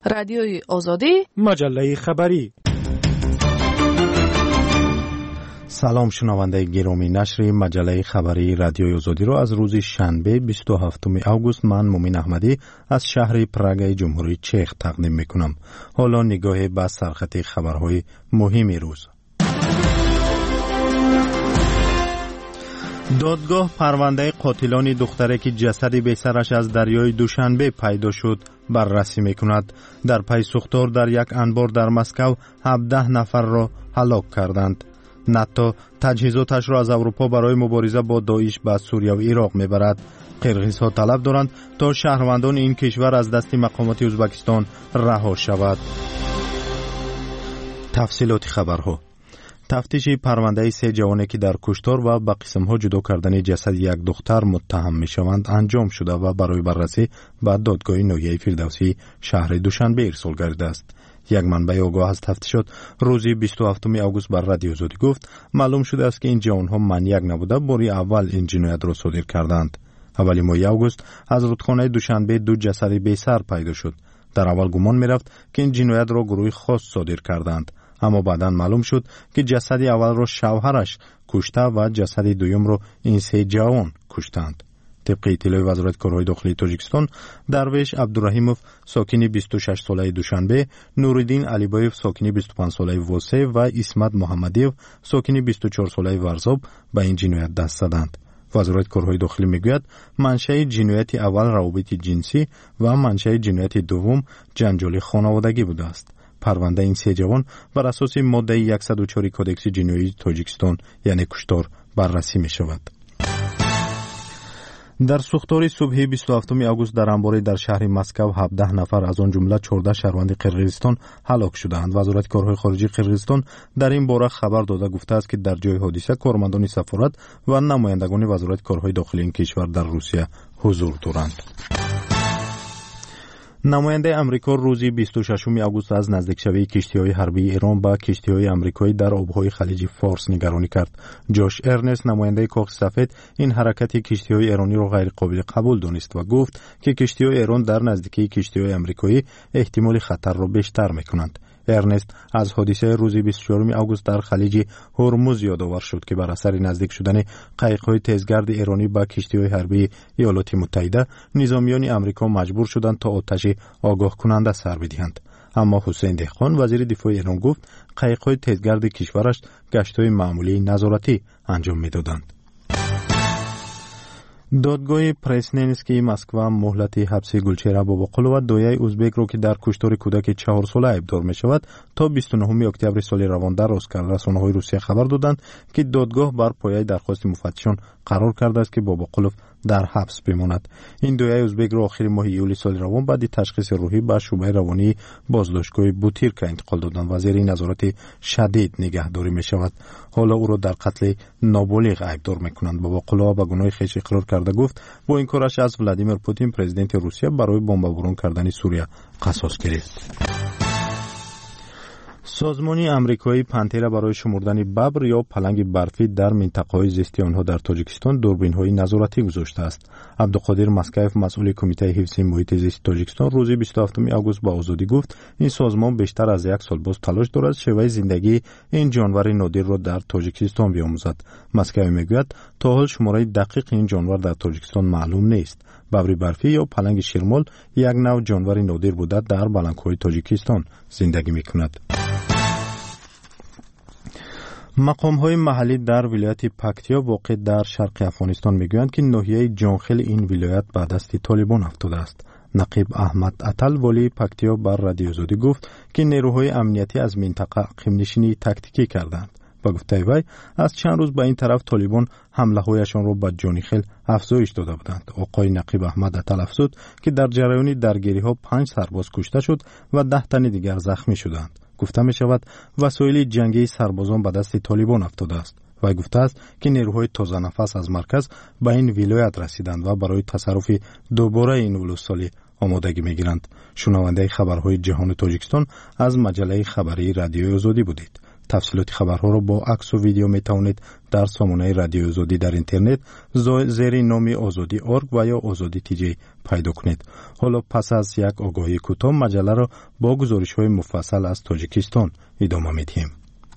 رادیوی آزادی، مجله خبری. سلام شنونده گرامی، نشر مجله خبری رادیوی آزادی را از روز شنبه 27 اوگوست من مومن احمدی از شهر پراگ جمهوری چک تقدیم میکنم. حالا نگاه به سرخط خبرهای مهم روز. دادگاه پرونده قاتلان دختری که جسد بی‌سرش از دریای دوشنبه پیدا شد بررسی میکند. در پی سوختار در یک انبار در مسکو 17 نفر را هلاک کردند. ناتو تجهیزاتش را از اروپا برای مبارزه با داعش به سوریه و عراق میبرد. قرقیزها طلب دارند تا شهروندان این کشور از دست مقامات ازبکستان رها شود. تفصیلات خبرها. تفتیش پرونده 3 جوانی که در کشتار و به قسم‌ها جدا کردن جسد یک دختر متهم می‌شوند انجام شده و برای بررسی به دادگاه ناحیه فردوسی شهر دوشنبه ارسال گردیده است. یک منبع آگاه از تفتیشات روز 27 اوگوست بر رادیو آزادی گفت معلوم شده است که این جوان‌ها منیک نبوده، باری اول این جنایت را صادر کردند. اولی ماه اوگوست از رودخانه دوشنبه 2 جسد بی‌سر پیدا شد. در اول گمان می‌رفت که این جنایت را گروه خاص صادر کردند، اما بعداً معلوم شد که جسد اول را شوهرش کشته و جسد دوم را این 3 جوان کشتند. طبق اطلاع وزارت کارهای داخلی تاجیکستان، درویش عبدالرحیموف ساکن 26 ساله دوشنبه، نوردین علیبایف ساکن 25 ساله واسه و اسمت محمدیو ساکن 24 ساله ورزاب به این جنایت دست زدند. وزارت کارهای داخلی میگوید منشأ جنایت اول روابط جنسی و منشأ جنایت دوم جنجال خانوادگی بوده است. پرونده این 3 جوان بر اساس ماده 104 کدکس جنایی تاجیکستان یعنی کشتار بررسی می شود. در سوختار صبح 27 اوگوست در انباری در شهر مسکو 17 نفر از آن جمله 14 شهروند قرقیزستان هلاک شدند. وزارت کارهای خارجی قرقیزستان در این باره خبر داده گفته است که در جای حادثه کارمندان سفارت و نمایندگان وزارت کارهای داخلی این کشور در روسیه حضور دارند. نماینده امریکا روز 26 اوگوست از نزدیکشوی کشتی‌های حربی ایران با کشتی‌های آمریکایی در آب‌های خلیج فارس نگرانی کرد. جوش ارنست نماینده کاخ سفید این حرکت کشتی‌های ایرانی را غیر قابل قبول دانست و گفت که کشتی‌های ایران در نزدیکی کشتی‌های آمریکایی احتمال خطر را بیشتر می‌کنند. ارنست از حادثه روز 24 اوگوست در خلیج هرمز یادآور شد که بر اثر نزدیک شدن قایق‌های تیزگرد ایرانی با کشتی‌های حربی ایالات متحده، نظامیان آمریکا مجبور شدند تا آتش آگاه کننده سر بدهند. اما حسین دهقان وزیر دفاع ایران گفت قایق‌های تیزگرد کشورش گشت‌های معمولی نظارتی انجام می‌دادند. دادگاه پرسننسکی مسکو مهلت حبس گلچهره باباقلو و دایه ازبک را که در کشتار کودک 4 ساله ابدار می شود تا 29 اکتبر سال روان دراز کرد. رسانه‌های روسیه خبر دادند که دادگاه بر پایه درخواست مفتشان قرار کرده است که باباقلو در حبس بماند. این دایه ازبک را آخر ماه ایول سال روان بعد تشخیص روحی به شعبه روانی بازداشتگاه بوتیرکا انتقال دادند و زیر نظارت شدید نگهداری می شود. حالا او را در قتل نابالغ ابدار می‌کنند. باباقلو به گناه خویش اقرار کرده گفت با این کارش از ولادیمیر پوتین پرزیدنت روسیه برای بمباران کردن سوریه قصاص گرفت. سازمان آمریکایی پنتره برای شمردن ببر یا پلنگ برفی در منطقه‌های زیستی آنها در تاجیکستان دوربین‌های نظارتی گذاشته است. عبدالقادر مسکایف مسئول کمیته حفظ محیط زیست تاجیکستان روز 27 اوگوست با آزادی گفت این سازمان بیشتر از 1 سال باز تلاش دارد شیوه زندگی این جانور نادر را در تاجیکستان بیاموزد. مسکایف میگوید تا حال شماره دقیق این جانور در تاجیکستان معلوم نیست. ببر برفی یا پلنگ شیرمال یک نوع جانور نادر بوده در بلندکوهای تاجیکستان زندگی می‌کند. مقام‌های محلی در ولایت پکتیا واقع در شرق افغانستان میگویند که ناحیه جانخیل این ولایت به دست طالبان افتاده است. نقیب احمد عطل والی پکتیا بر رادیو آزادی گفت که نیروهای امنیتی از منطقه اقیم‌نشینی تاکتیکی کردند. با گفته وی از چند روز به این طرف طالبان حمله‌هایشان را به جانخیل افزایش داده بودند. آقای نقیب احمد عطل افزود که در جریان درگیری‌ها 5 سرباز کشته شد و 10 تن دیگر زخمی شدند. گفته می شود وسایل جنگی سربازان به دست طالبان افتاده است. و گفته است که نیروهای تازه نفس از مرکز به این ولایت رسیدند و برای تصرف دوباره این ولسوالی آمادگی می گیرند. شنونده خبرهای جهان تاجیکستان از مجله خبری رادیوی آزادی بودید. تفصیلات خبرها را با عکس و ویدیو می توانید در سامانه رادیو آزادی در اینترنت زیر نام azadi.org و یا azadi TJ پیدا کنید. حالا پس از یک آگاهی کوتاه مجله را با گزارش‌های مفصل از تاجیکستان ادامه می‌دهیم.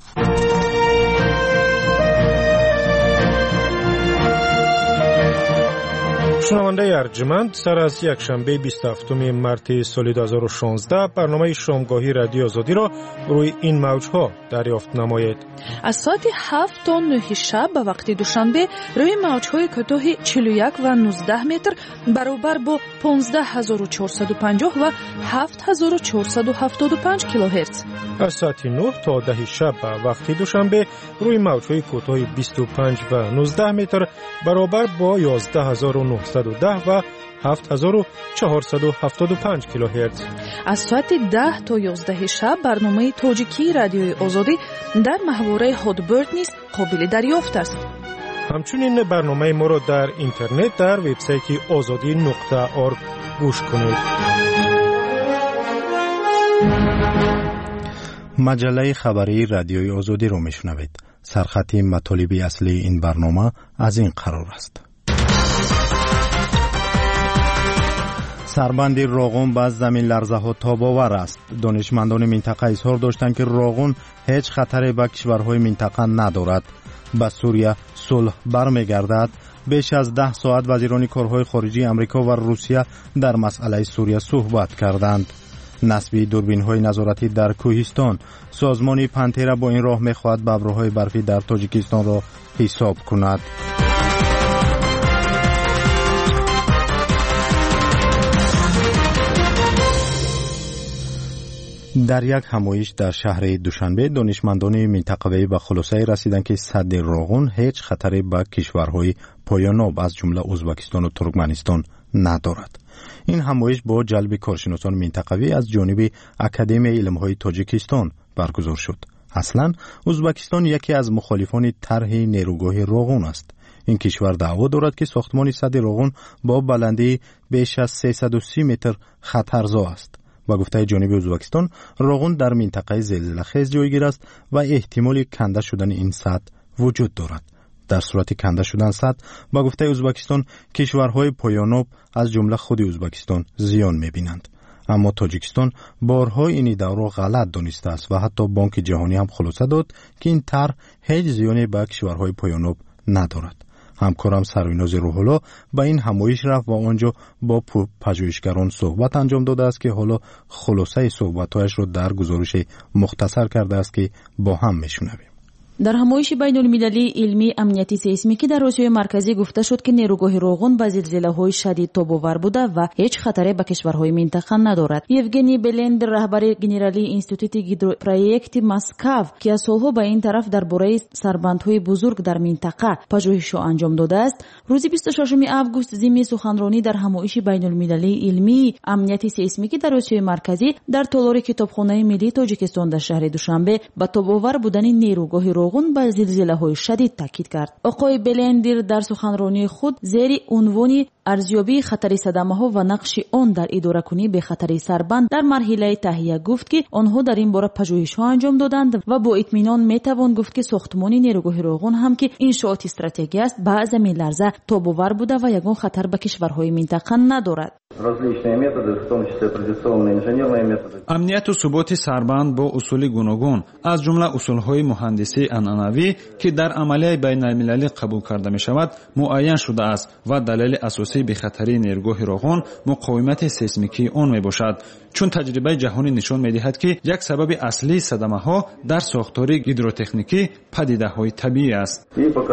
شنونده ارجمند، سر از یک شنبه 27 مارس سال 2016 برنامه شامگاهی رادیو آزادی را روی این موجها دریافت نمایید. از ساعت 7 تا 9 شب به وقت دوشنبه روی موجهای کوتاه 41 و 19 متر برابر با 15450 و 7475 کیلوهرتز. از ساعت 9 تا 10 شب به وقت دوشنبه روی موجهای کوتاه 25 و 19 متر برابر با 11910 و 7475 کیلوهرتز. از ساعت 10 تا 11 شب برنامه تاجیکی رادیوی آزادی در محوره هادبرد نیز قابل دریافت است. همچنین برنامه ما را در اینترنت در وبسایت azadi.org گوش کنید. مجله خبری رادیوی آزادی را میشنوید. سرخط مطالب اصلی این برنامه از این قرار است. سربند روغن به زمین لرزه ها تاب‌آور است. دانشمندان منطقه اظهار داشتند که روغن هیچ خطری به کشورهای منطقه ندارد. به سوریه صلح برمیگردد. بیش از 10 ساعت وزیران کارهای خارجی امریکا و روسیه در مسئله سوریه صحبت کردند. نصب دوربین‌های نظارتی در کوهستان. سازمان پنتیرا با این راه می‌خواهد ابرهای برفی در تاجیکستان را حساب کند. در یک همایش در شهر دوشنبه دانشمندان منطقه‌ای به خلاصه رسیدند که سد روغن هیچ خطری به کشورهای پایاناب از جمله ازبکستان و ترکمنستان ندارد. این همایش با جلب کارشناسان منطقه‌ای از جانب اکادمی علم‌های تاجیکستان برگزار شد. اصلاً ازبکستان یکی از مخالفان طرح نیروگاه روغن است. این کشور دعوا دارد که ساختمان سد روغن با بلندی بیش از 330 متر خطرزا است. و گفته جانب ازبکستان روغن در منطقه زلزله‌خیز جایگیر است و احتمال کنده شدن این سد وجود دارد. در صورت کنده شدن سد با گفته ازبکستان کشورهای پایاناب از جمله خود ازبکستان زیان می‌بینند. اما تاجیکستان بارها این ادعا را غلط دانسته است و حتی بانک جهانی هم خلاصه داد که این طرح هیچ زیانی به کشورهای پایاناب ندارد. همکارم سرویناز روح‌الله به این همایش رفت و آنجا با پژوهشگران صحبت انجام داده است که حالا خلاصه صحبت‌هایش را در گزارش مختصر کرده است که با هم میشنویم. در همایش بین‌المللی علمی امنیتی سیسمیکی در آسیای مرکزی گفته شد که نیروگاه روغن به زلزله‌های شدید تاب‌آور بوده و هیچ خطری به کشورهای منطقه ندارد. یوگنی بلند رهبر گنرالی انستیتوت گیدروپروژکت مسکو که از سالها به این طرف درباره سربندهای بزرگ در منطقه پژوهش انجام داده است، روز 26 آگوست ضمن سخنرانی در همایش بین‌المللی علمی امنیتی سیسمیکی در آسیای مرکزی در تالار کتابخانه ملی تاجیکستان در شهر دوشنبه به تاب‌آور بودن نیروگاه روغن به زلزله‌های شدید تاکید کرد. آقای بلندر در سخنرانی خود زیر عنوان ارزیابی خطر صدمه‌ها و نقش آن در اداره کنی به خطر سربند در مرحله تهیه گفت که آنها در این باره پژوهش‌ها انجام دادند و با اطمینان میتوان گفت که ساختمان نیروگاه روغن هم که انشاءات استراتژیکی است به زمین لرزه تاب‌آور بوده و یگان خطر به کشورهای منطقه ندارد. امنیت و ثبات سربند با اصول گوناگون از جمله اصول‌های مهندسی عنعنوی که در عملیه بین‌المللی قبول کرده می‌شود معین شده است و دلیل اساسی به خطر نیروگاه روغن مقاومت سیسمیکی آن میباشد، چون تجربه جهانی نشان می‌دهد که یک سبب اصلی صدمه‌ها در ساختار هیدروتکنیکی پدیده‌های طبیعی است.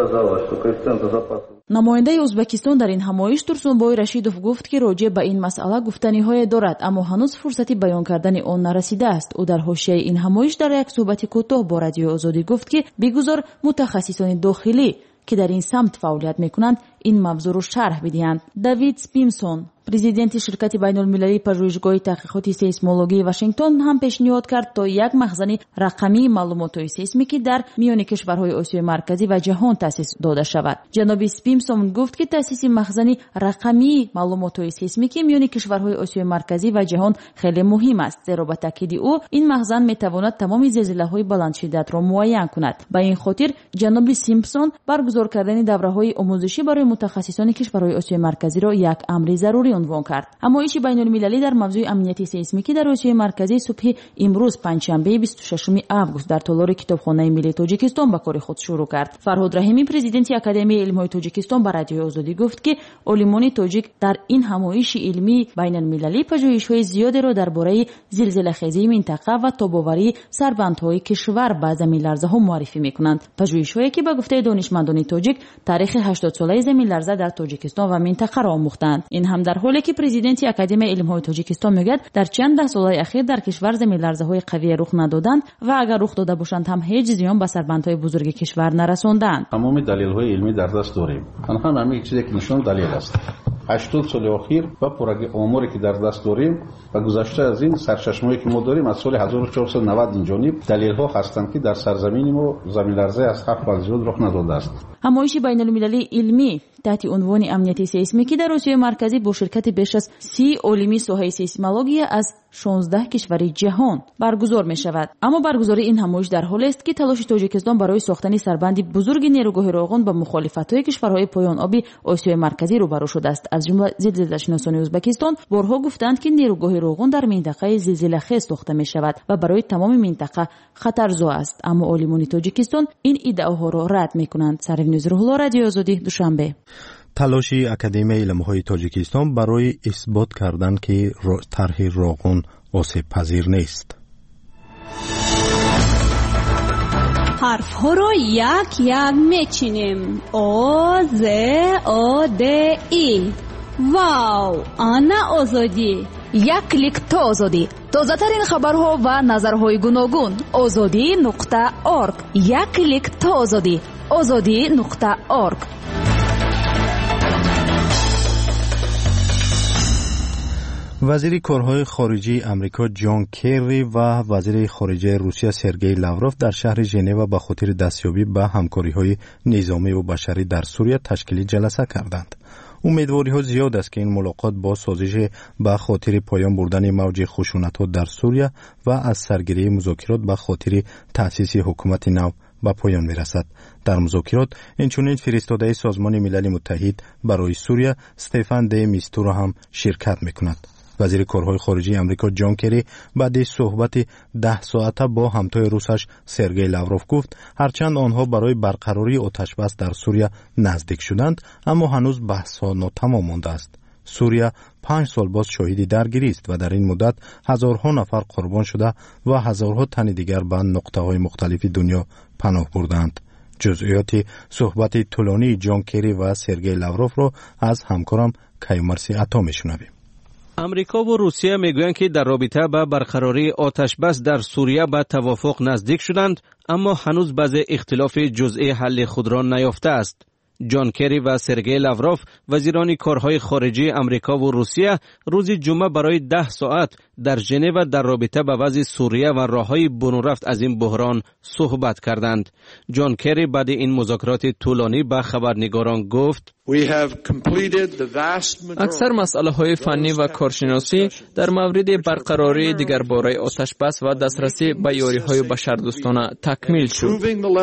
نماینده ازبکستان در این همایش ترسونبای رشیدوف گفت که راجع به این مسئله گفتنی‌های دارد اما هنوز فرصتی بیان کردن آن نرسیده است. او در حاشیه این همایش در یک صحبت کوتاه با رادیو آزادی گفت که بگذار متخصصان داخلی که در این سمت فعالیت میکنند این موضوع رو شرح بدهند. دیوید سپیمسون президенти ширкати байнулмилалии пажӯҳишгоҳи таҳқиқоти сейсмологии Вашингтон ҳам пешниҳод кард то як махзани рақамии маълумотҳои сейсмикӣ дар миёни кишварҳои Осиёи марказӣ ва ҷаҳон таъсис дода шавад. ҷаноби Спимсон гуфт ки таъсиси махзани рақамии маълумотҳои сейсмикӣ миёни кишварҳои Осиёи марказӣ ва ҷаҳон хеле муҳим аст, зеро ба таъкиди ӯ ин махзан метавонад тамоми зилзилаҳои баландшиддатро муайян кунад. ба ин хотир ҷаноби Симпсон баргузор кардани давраҳои омӯзишӣ барои мутахассисони кишварҳои Осиёи марказиро як амри зарури عنوان کرد. همایش بین‌المللی در موضوع امنیت سیسمیکی در آسیای مرکزی صبح امروز پنجشنبه 26 آگوست در تالار کتابخانه ملی تاجیکستان به کار خود شروع کرد. فرهاد رحیمی پرزیدنت اکادمی علم‌های تاجیکستان به رادیوی آزادی گفت که عالمان تاجیک در این همایش علمی بین‌المللی پژوهش‌های زیادی را درباره زلزله‌خیزی منطقه و تاب‌آوری سربندهای کشور به زمین‌لرزه‌ها معرفی می‌کنند. پژوهش‌هایی که به گفته دانشمندان تاجیک تاریخ 80 ساله زمین‌لرزه در تاجیکستان و منطقه را آموختند. این هم در حالی که پرزیدنت اکادمی علم‌های تاجیکستان میگوید در چند ده سال اخیر در کشور زمین‌لرزه‌های قوی رخ ندادند و اگر رخ داده باشند هم هیچ زیان به سربندهای بزرگ کشور نرساندند. تمام دلایل‌های علمی در دست داریم. تنها همین چیزی که نشون دلیل است. 80 سال اخیر و پروگرام آماری که در دست داریم و گذشته از این سرچشمه‌ای که ما داریم از سال 1490 این جانب دلیل‌ها هستند که در سرزمین ما زمین‌لرزه از 7 فاصله رخ نداده است. همایش بین‌المللی علمی تحت عنوان امنیت سیسمیکی در آسیای مرکزی با شرکت بیش از 30 عالمی ساحه سیسمولوژی از 16 کشور جهان برگزار می شود. اما برگزاری این همایش در حالی است که تلاش تاجیکستان برای ساختن سربندی بزرگ نیروگاه راغون با مخالفت‌های کشورهای پایان آبی آسیای مرکزی روبرو شده است. از جمله زلزله‌شناسان ازبکستان بارها گفتند که نیروگاه راغون در منطقه زلزله‌خیز ساخته می شود و برای تمام منطقه خطرزا است. اما عالمان تاجیکستان این ادعاها را رد می کنند. سرینوز روح‌الله، رادیو آزادی، دوشنبه. تلاشی اکادمی علم‌های تاجیکستان برای اثبات کردن که طرح راغون آسیب پذیر نیست. حرف ها رو یک یک میچینیم. آ ز آ د ای. واو، آنا آزادی. یک کلیک تا آزادی. تازه ترین خبرها و نظرهای گوناگون. azadi.org. یک کلیک تا آزادی. azadi.org. وزیر کارهای خارجی امریکا جان کری و وزیر خارجه روسیه سرگئی لاوروف در شهر ژنو به خاطر دستیابی به همکاری‌های نظامی و بشری در سوریه تشکیل جلسه کردند. امیدواری‌ها زیاد است که این ملاقات با سازش به خاطر پایان بردن موج خشونت‌ها در سوریه و از سرگیری مذاکرات به خاطر تأسیس حکومت نو به پایان می‌رسد. در مذاکرات اینچنین فرستاده سازمان ملل متحد برای سوریه استفان دی میستورا هم شرکت می‌کند. وزیر کارهای خارجی امریکا جان کری بعد از صحبت 10 ساعته با همتای روسش سرگئی لاوروف گفت هرچند آنها برای برقراری آتشبس در سوریه نزدیک شدند اما هنوز بحث‌ها ناتمام مانده است. سوریه 5 سال باز شاهد درگیری است و در این مدت هزارها نفر قربان شده و هزارها تن دیگر به نقطه‌های مختلف دنیا پناه بردند. جزئیات صحبت طولانی جان کری و سرگئی لاوروف را از همکارم کیومرثی عطا می‌شنویم. امریکا و روسیه میگویند که در رابطه با برقراری آتشبس در سوریه به توافق نزدیک شدند اما هنوز بعضی اختلاف جزئی حل خود را نیافته است. جان کری و سرگئی لاوروف وزیران کارهای خارجی امریکا و روسیه روز جمعه برای 10 ساعت در ژنو در رابطه با وضع سوریه و راههای برون رفت از این بحران صحبت کردند. جان کری بعد این مذاکرات طولانی به خبرنگاران گفت اکثر مسئله‌های فنی و کارشناسی در مورد برقراری دیگرباره آتشبس و دسترسی به یاری‌های بشردوستانه تکمیل شد.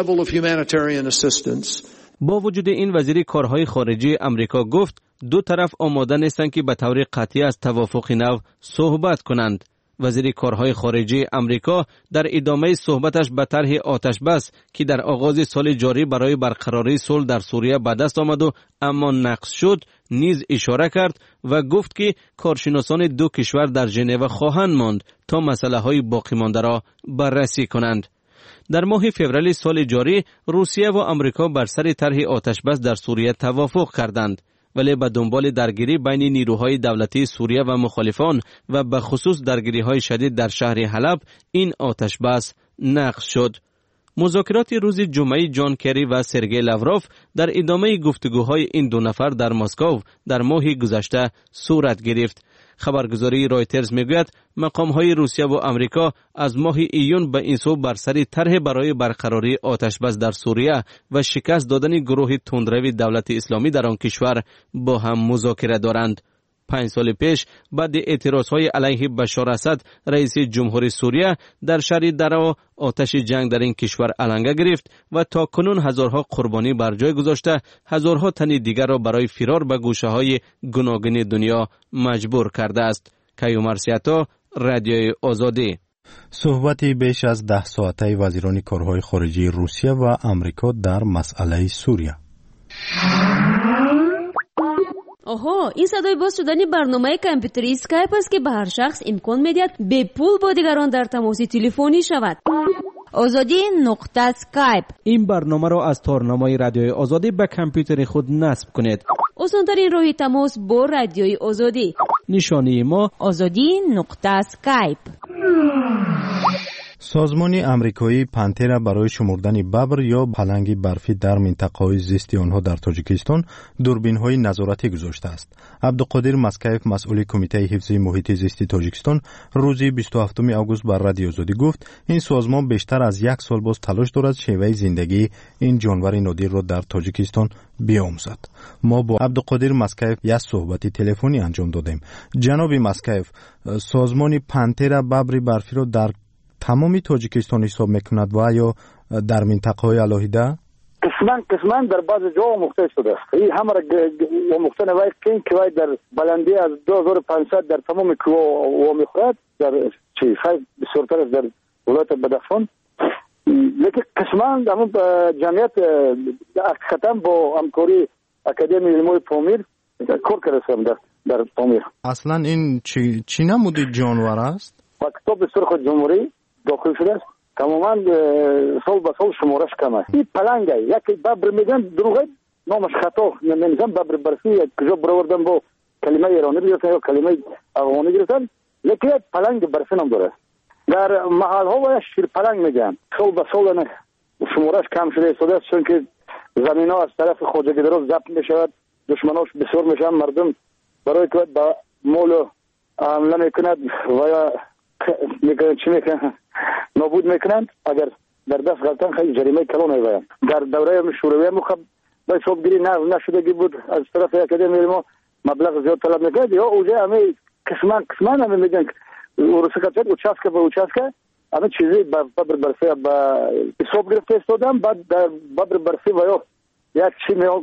با وجود این وزیر کارهای خارجی امریکا گفت دو طرف آماده نیستند که به طور قطعی از توافق نو صحبت کنند. وزیر کارهای خارجی امریکا در ادامه صحبتش به طرح آتشبس که در آغاز سال جاری برای برقراری صلح در سوریه به دست آمد و اما نقض شد نیز اشاره کرد و گفت که کارشناسان دو کشور در ژنو خواهند ماند تا مسئله‌های باقی مانده را بررسی کنند. در ماه فوریه سال جاری روسیه و امریکا بر سر طرح آتشبس در سوریه توافق کردند ولی به دنبال درگیری بین نیروهای دولتی سوریه و مخالفان و به خصوص درگیری‌های شدید در شهر حلب این آتشبس نقض شد. مذاکرات روز جمعه جان کری و سرگئی لاوروف در ادامه گفتگوهای این دو نفر در مسکو در ماه گذشته صورت گرفت. خبرگزاری رایترز میگوید مقام‌های روسیه و آمریکا از ماه ایون به این سو بر سر طرح برای برقراری آتش‌بس در سوریه و شکست دادن گروه تندروی دولت اسلامی در آن کشور با هم مذاکره دارند. 5 سال پیش بعد اعتراضهای علیه بشار اسد رئیس جمهوری سوریه در شهر درعا آتش جنگ در این کشور علنگه گرفت و تا کنون هزارها قربانی بر جای گذاشته هزارها تن دیگر را برای فرار به گوشه‌های گوناگون دنیا مجبور کرده است. کیومر سیاتا، رادیوی آزادی. صحبتی بیش از 10 ساعته وزیران کارهای خارجه روسیه و آمریکا در مسئله سوریه. آها، این صدای باز شدن برنامه کامپیوتری اسکایپ است که به هر شخص امکان میدهد به پول با دیگران در تماس تلفنی شود. آزادی نقطه اسکایپ. این برنامه را از تارنمای رادیوی آزادی به کامپیوتر خود نصب کنید. آسان‌ترین راه تماس با رادیوی آزادی. نشانی ما آزادی نقطه اسکایپ. سازمان امریکایی پانترا برای شمردن ببر یا پلنگ برفی در منطقه‌های زیستی آنها در تاجیکستان دوربین‌های نظارتی گذاشته است. عبدالقادر مسکیف مسئول کمیته حفظ محیط زیستی تاجیکستان روز 27 آگوست بر رادیو آزادی گفت این سازمان بیشتر از 1 سال باز تلاش دارد شیوه زندگی این جانور نادر را در تاجیکستان بیاموزد. ما با عبدالقادر مسکیف یک صحبت تلفنی انجام دادیم. جناب مسکیف، سازمان پانترا ببر برفی را در تمامی تاجیکستان حساب میکند و یا در منطقه‌های علاهیده؟ قسمان در بعض جاها مختص شده است. این همه را مختص نوید که وای در بلندی از 2500 در تمام کوه و میخورد در چی خیلی بسیارتر است در ولایت بدخشان. لیکن قسمان همون جمعیت حقیقتا با همکاری اکادمی علمی پامیر کار کردم در پامیر. اصلا این چی نموده جانور است؟ با کتاب سرخ جمهوری داخل شده است. تماما سال به سال شمارش کم است. این پلنگه یکی ببر میگن دروغه نامش خطا نمیزن ببر برفی کجا برآوردن با کلمه ایرانی گرفتن یا کلمه افغانی گرفتن لیکن پلنگ برفی نام داره. در محل ها و شیر پلنگ میگن سال به سال شمارش کم شده ایستاده است چون که زمین ها از طرف خواجه دراز ضبط میشود دشمناش بسیار میشن مردم برای که با مول حمله میکند و یا چی میکنن نابود میکنند اگر در دست غلطن خیلی جریمه کلان میبرند. در دوره شوروی مخب به حسابگیری نشدگی بود از طرف اکادمی علم مبلغ زیاد طلب میکرد یا اوجه همه قسمان همه میگن ورسکت اوچاسکه به اوچاسکه همه چیزی ببر برفی به حساب گرفته استادم بعد در ببر برفی و یا یک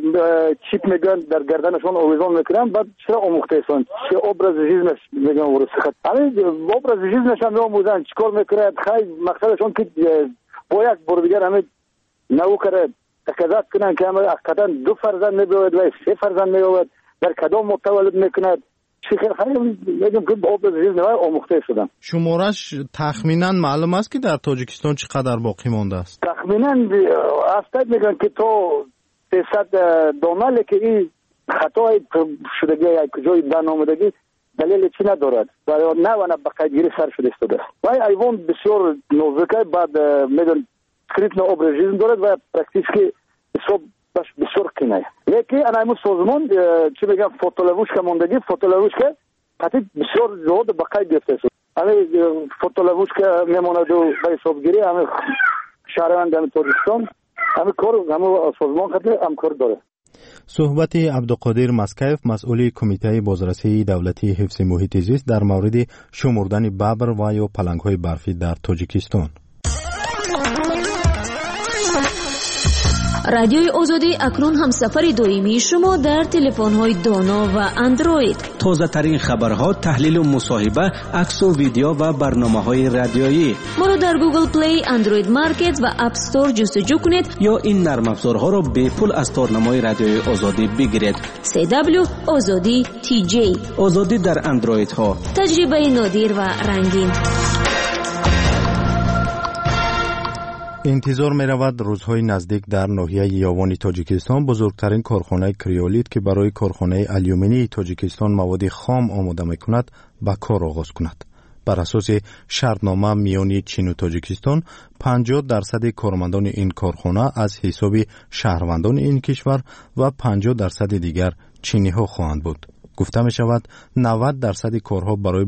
چیپ میگن در گردنشون آویزان میکنن بعد چرا آموخته ایستان چه ابرز جیزمش میگن ورسخت همه ابرز جیزمش هم میاموزن چیکار میکنه خیلی مقصدشون که با یک بار دیگر همه نو کرد تقاضا کنن که همه حقیقتا 2 فرزند میباید و 3 فرزند میباید در کدام متولد میکند چی خیلی میگم که با ابرز جیزم آموخته شدن. شمارش تخمینا معلوم است که در تاجیکستان چقدر باقی مانده است؟ تخمینا هفته میگن که تو 300 دانه که این خطای شدگی یک جای بن آمدگی دلیل چی ندارد و نه و نه بقیدگیری سر شده استاده و این ایوان بسیار نوزکه بعد میدون سکریپت ابرژیزم دارد و پرکتیس که بسیار کنه لیکن انایمون سازمان چی بگم فوتولوشکه موندگی فوتولوشکه قطعی بسیار زود بقید گرفته شد همه فوتولوشکه میماند و به حسابگیری همه شهروند همه تاجیکستان همه کار همه سازمان خطی همکار داره. صحبت عبدالقادر مسکیف مسئول کمیته بازرسی دولتی حفظ محیط زیست در مورد شمردن ببر و یا پلنگ‌های برفی در تاجیکستان. رادیوی آزادی اکنون هم سفر دائمی شما در تلفن‌های دانا و اندروید. تازه ترین خبرها، تحلیل و مصاحبه، عکس و ویدیو و برنامه‌های رادیویی. ما را در گوگل پلی، اندروید مارکت و اپ استور جستجو کنید یا این نرم افزارها را به پول از تارنمای رادیوی آزادی بگیرید. CW آزادی TJ آزادی در اندروید ها. تجربه نادر و رنگین. انتظار می رود روزهای نزدیک در ناحیه یاوان تاجیکستان بزرگترین کارخانه کریولیت که برای کارخانه الیومینی تاجیکستان مواد خام آماده می کند به کار آغاز کند. بر اساس شرطنامه میانی چین و تاجیکستان 50% کارمندان این کارخانه از حساب شهروندان این کشور و 50% دیگر چینی ها خواهند بود. گفته می شود 90% کارها برای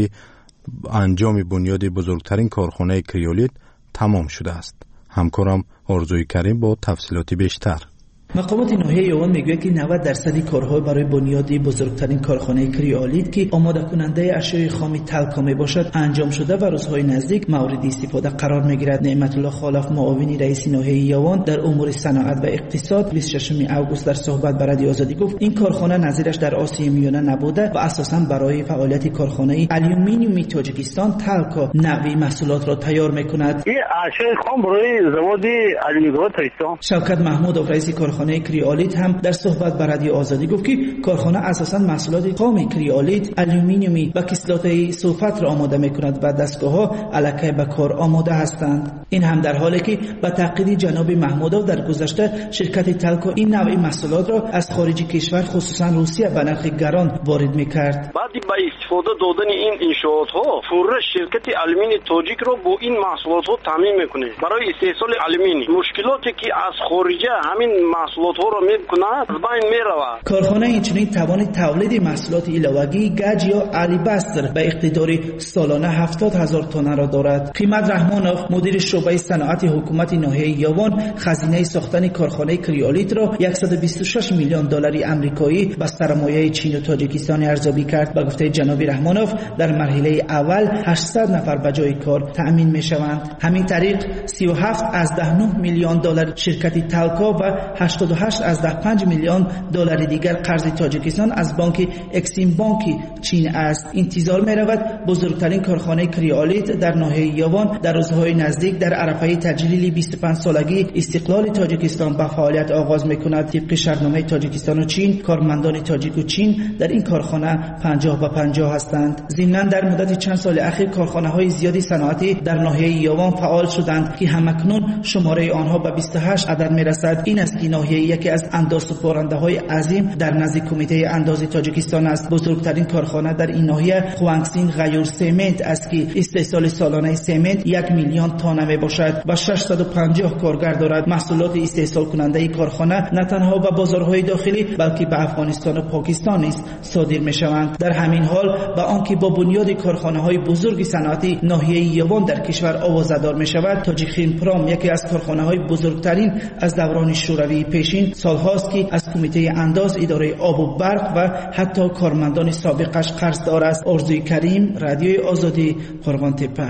انجام بنیاد بزرگترین کارخانه کریولیت تمام شده است. همکارم آرزوی کریم با تفصیلات بیشتر. مقامات ناحیه یوان میگوید که 90% کارها برای بنیاد بزرگترین کارخانه کریولیت که آماده کننده اشیاء خام تلکا میباشد انجام شده و روزهای نزدیک مورد استفاده قرار میگیرد. نعمت الله خالق معاون رئیس ناحیه یوان در امور صنعت و اقتصاد 26 اوگوست در صحبت با رادیو آزادی گفت این کارخانه نظیرش در آسیای میانه نبوده و اساساً برای فعالیت کارخانه آلومینیوم تاجیکستان تلکا نوعی محصولات را تیار میکند. این اشیاء خام برای زواد آلومینیوم تاجیکستان. شوکت محمود رئیس کارخانه کریولیت هم در صحبت با رادیو آزادی گفت که کارخانه اساساً محصولات خام کریولیت آلومینیومی و کسلات سولفات را آماده می‌کند و دستگاه‌ها الکی به کار آماده هستند. این هم در حالی که به تقلید جناب محمودov در گذشته شرکت تلکا این نوع محصولات را از خارج کشور خصوصاً روسیه به نرخ گران وارد می‌کرد. بعد با استفاده دادن این انشاءات‌ها فورا شرکت آلومینی تاجیک را با این محصولات‌ها تامین می‌کنه. برای استحصال آلومینی مشکلاتی که از خارج همین محصولات را می‌کند از بین می‌رود. کارخانه اینچنین توان تولید محصولات ایلاوگی گچ یا آلیباستر به اقتدار سالانه 70,000 تن را دارد. قیمت رحمانوف مدیر شعبه صنعت حکومت ناحیه یوان خزینه ساختن کارخانه کریولیت را 126 میلیون دلار آمریکایی به سرمایه چین و تاجیکستان ارزیابی کرد. با گفته جناب رحمانوف در مرحله اول 800 نفر به جای کار تأمین می‌شوند. همین طریق 37 از 9 میلیون دلار شرکت تلکا و 88 از 5 میلیون دلار دیگر قرض تاجیکستان از بانک اکسیم بانک چین است. انتظار می رود بزرگترین کارخانه کریولیت در ناحیه یوان در روزهای نزدیک در عرفه تجلیل 25 سالگی استقلال تاجیکستان به فعالیت آغاز می کند. طبق شرطنامه تاجیکستان و چین کارمندان تاجیک و چین در این کارخانه 50-50 هستند. ضمناً در مدت چند سال اخیر کارخانه های زیادی صنعتی در ناحیه یوان فعال شدند که همکنون شماره آنها به 28 عدد می رسد. این است که ناحیه یکی از اندازه‌سپارنده های عظیم در نزد کمیته اندازه تاجیکستان است. بزرگترین کارخانه در این ناحیه خوانگسین غیور سمنت است که استحصال سالانه سمنت 1 میلیون تن می باشد و 650 کارگر دارد. محصولات استحصال کننده کارخانه نه تنها به بازارهای داخلی بلکه به افغانستان و پاکستان نیز صادر می شوند. در همین حال با آنکه با بنیاد کارخانه های بزرگ صنعتی ناحیه یوان در کشور آوازدار می شود، تاجیکخیم پرام یکی از کارخانه های بزرگترین از دوران شوروی پیشین سالهاست که از کمیته انداز اداره آب و برق و حتی کارمندان سابقش قرضدار است. آرزوی کریم، رادیوی آزادی، قرغان تپه.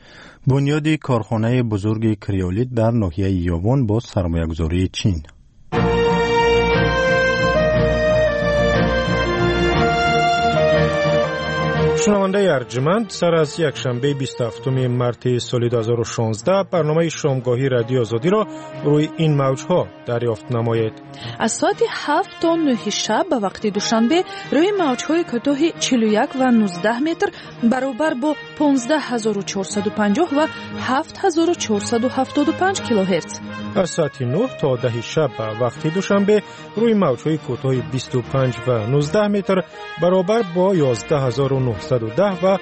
بنیاد کارخانه بزرگ کریولیت در ناحیه یوان با سرمایه‌گذاری چین. شنونده ارجمند، سر از یک شنبه 27 مارت سال 2016 برنامه شامگاهی رادیو آزادی را روی این موجها دریافت نمایید. از ساعت 7 تا 9 شب به وقت دوشنبه روی موجهای کوتاه 41 و 19 متر برابر با 15450 و 7475 کیلوهرتز. از ساعت 9 تا 10 شب به وقت دوشنبه روی موجهای کوتاه 25 و 19 متر برابر با 11910 و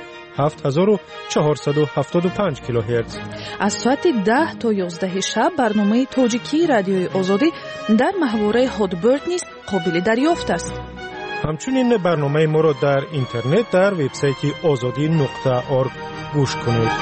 7475 کیلوهرتز. از ساعت 10 تا 11 شب برنامه تاجیکی رادیوی آزادی در محوره هادبرد نیز قابل دریافت است. همچنین برنامه ما را در اینترنت در وبسایت azadi.org گوش کنید.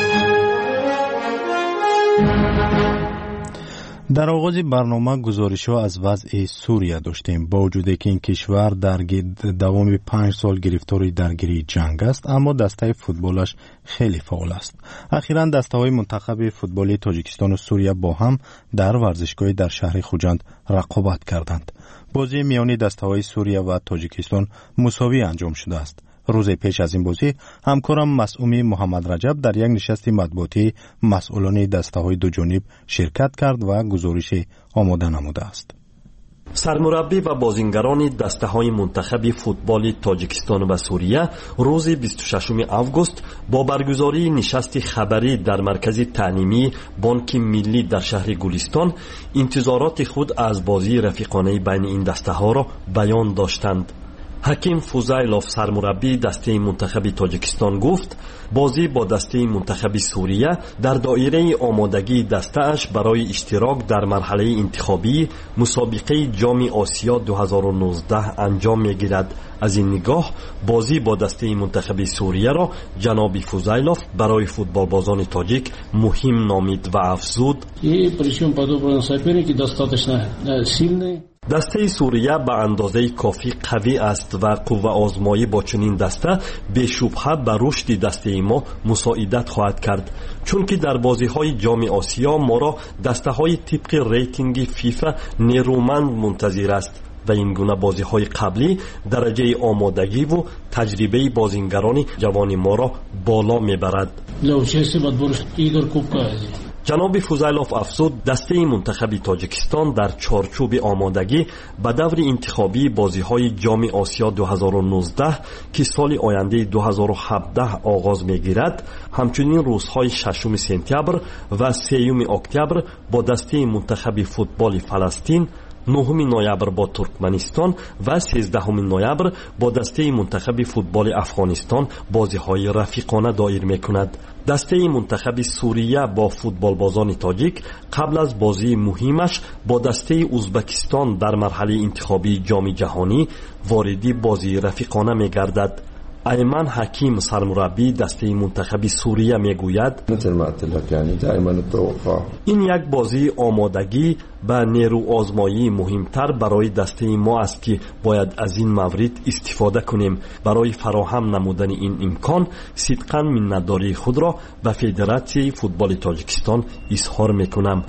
در آغاز برنامه گزارش‌ها از وضع سوریه داشتیم. با وجود که این کشور در دوام 5 سال گرفتار درگیری جنگ است، اما دسته فوتبالش خیلی فعال است. اخیراً دسته‌های منتخب فوتبالی تاجیکستان و سوریه با هم در ورزشگاه در شهر خوجند رقابت کردند. بازی میان دسته‌های سوریه و تاجیکستان مساوی انجام شده است. روز پیش از این بازی همکارم مسئومی محمد رجب در یک نشست مطبوعاتی مسئولان دسته‌های دو جانب شرکت کرد و گزارش آماده نموده است. سرمربی و بازیگران دسته‌های منتخب فوتبال تاجیکستان و سوریه روز 26 اوگوست با برگزاری نشست خبری در مرکز تعلیمی بانک ملی در شهر گلستان انتظارات خود از بازی رفیقانه بین این دسته‌ها را بیان داشتند. حکیم فوزایلوف سرمربی دسته منتخب تاجیکستان گفت بازی با دسته منتخب سوریه در دایره آمادگی دسته اش برای اشتراک در مرحله انتخابی مسابقه جام آسیا 2019 انجام میگیرد. از این نگاه بازی با دسته منتخب سوریه را جناب فوزایلوف برای فوتبال بازان تاجیک مهم نامید و افزود دسته سوریه به اندازه کافی قوی است و قوه آزمایی با چنین دسته به شبهه به رشد دسته ما مساعدت خواهد کرد، چون که در بازی های جام آسیا ما را دسته های طبق ریتینگ فیفا نیرومند منتظر است و این گونه بازی های قبلی درجه آمادگی و تجربه بازیگران جوان ما را بالا میبرد. جناب فوزایلوف افزود دسته منتخب تاجیکستان در چارچوب آمادگی به دور انتخابی بازی‌های جام آسیا 2019 که سال آینده 2017 آغاز می‌گیرد، همچنین روزهای 6 سپتامبر و 3 اکتبر با دسته منتخب فوتبال فلسطین، 9 نوامبر با ترکمنستان و 13 نوامبر با دسته منتخب فوتبال افغانستان بازی‌های رفیقانه دایر می‌کند. دسته منتخب سوریه با فوتبال بازان تاجیک قبل از بازی مهمش با دسته ازبکستان در مرحله انتخابی جام جهانی واردی بازی رفیقانه می‌گردد. ایمن حکیم سرمربی دسته منتخب سوریه میگوید این یک بازی آمادگی به نیرو آزمایی مهمتر برای دسته ما است که باید از این مورد استفاده کنیم. برای فراهم نمودن این امکان صدقاً منتداری خود را به فدراسیون فوتبال تاجیکستان اظهار میکنم.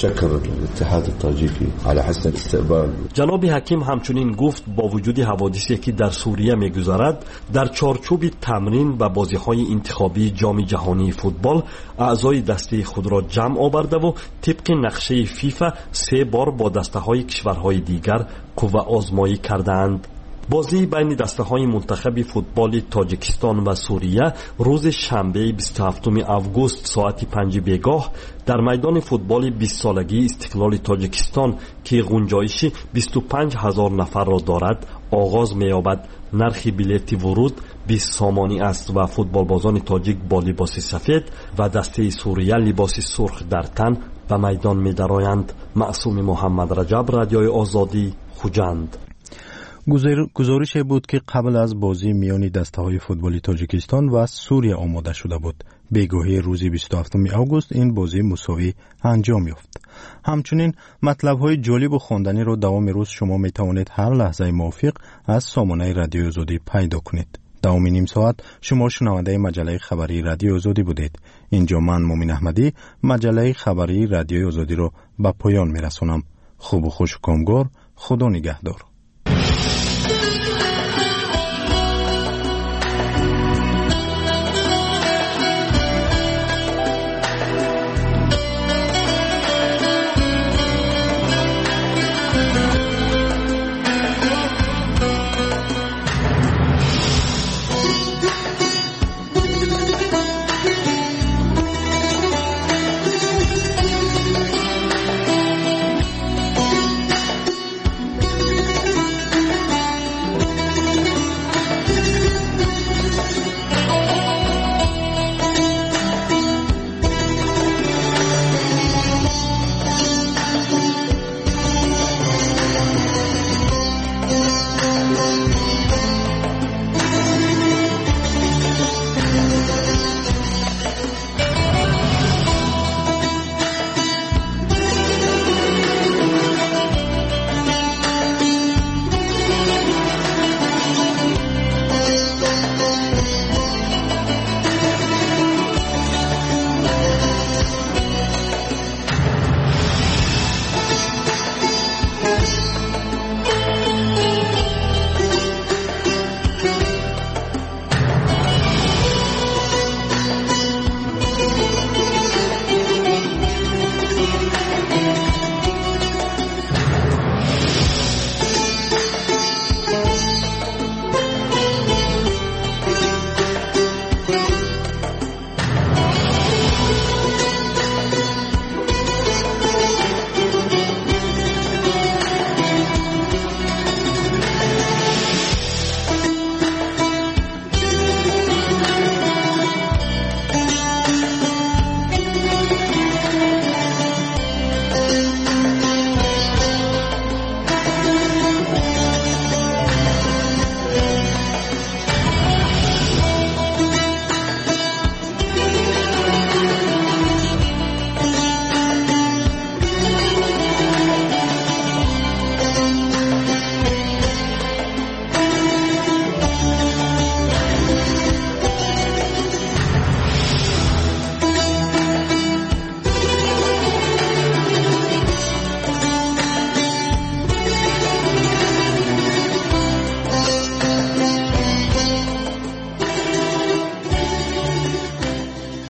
جناب حکیم همچنین گفت با وجود حوادثی که در سوریه میگذرد، در چارچوب تمرین و بازی‌های انتخابی جام جهانی فوتبال اعضای دسته خود را جمع آورده و طبق نقشه فیفا 3 بار با دسته‌های کشورهای دیگر قوه آزمایی کردند. بازی بین دسته‌های منتخب فوتبال تاجیکستان و سوریه روز شنبه 27 آگوست ساعت 5 بیگاه در میدان فوتبال 20 سالگی استقلال تاجیکستان که گنجایش 25,000 نفر را دارد آغاز می‌یابد. نرخ بلیط ورود 20 سامانی است و فوتبال بازان تاجیک با لباس سفید و دسته سوریه لباس سرخ در تن به میدان می‌درآیند. معصوم محمد رجب، رادیوی آزادی، خوجند. گزارش بود که قبل از بازی میان دسته‌های فوتبالی تاجیکستان و سوریه آماده شده بود. بگاهی روز 27 آگوست این بازی مساوی انجام یافت. همچنین مطلب‌های جالب و خواندنی را دوام روز شما می توانید هر لحظه موافق از سامانه رادیو آزادی پیدا کنید. دوام نیم ساعت شما شنونده مجله خبری رادیو آزادی بودید. اینجا من مومن احمدی مجله خبری رادیو آزادی را به پایان می رسانم. خوب و خوش و کامگار. خدا نگهدار.